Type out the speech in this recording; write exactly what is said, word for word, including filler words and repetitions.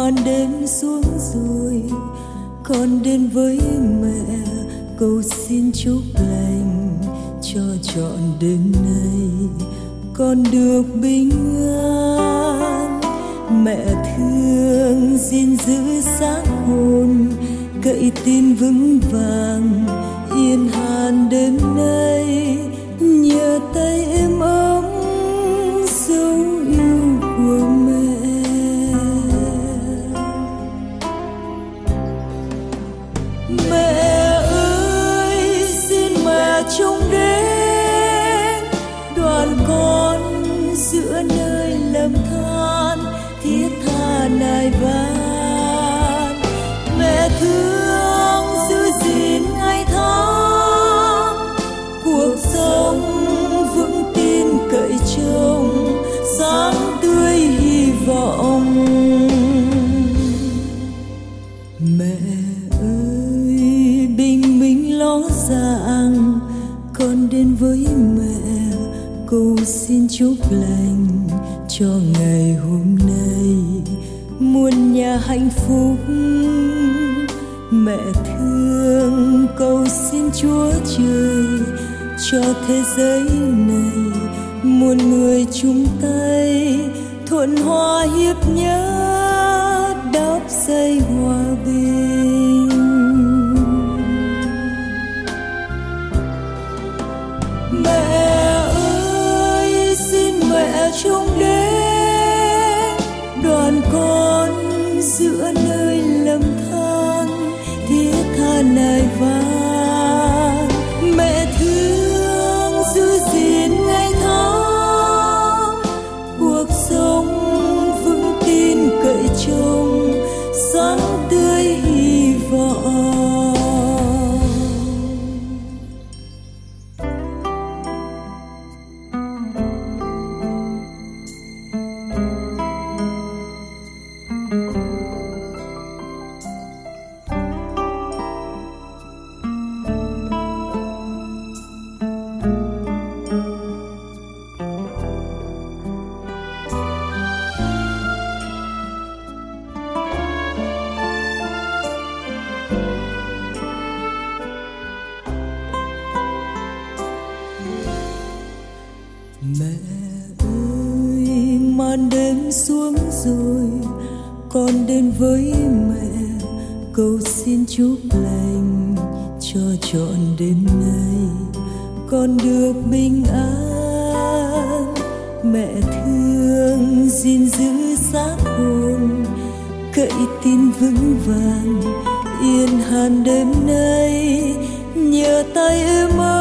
màn đêm xuống rồi, con đến với mẹ cầu xin chúc lành cho trọn đêm nay con được bình an. Mẹ thương gìn giữ xác hồn, cậy tin vững vàng yên hàn đêm nay, nhờ tay êm ấm dấu yêu của mẹ. Mẹ ơi xin mẹ trông đến đoàn con giữa nơi lầm than thiết tha nài van. Mẹ thương giữ gìn ngày tháng cuộc sống vững tin cậy trông sáng tươi hy vọng. Mẹ ơi bình minh ló dạng, con đến với mẹ cầu xin chúc lành cho ngày hôm nay muôn nhà hạnh phúc. Mẹ thương cầu xin Chúa Trời cho thế giới này muôn người chung tay thuận hòa hiệp nhất đắp xây hòa bình. Mẹ ơi xin mẹ trông đến đoàn con giữa nơi lầm than thiết tha nài van. Mẹ thương giữ gìn ngày tháng cuộc sống vững tin cậy trông sáng tươi hy vọng. Mẹ ơi màn đêm xuống rồi, con đến với mẹ cầu xin chúc lành cho trọn đêm nay con được bình an. Mẹ thương gìn giữ xác hồn, cậy tin vững vàng yên hàn đêm nay, nhờ tay êm ấm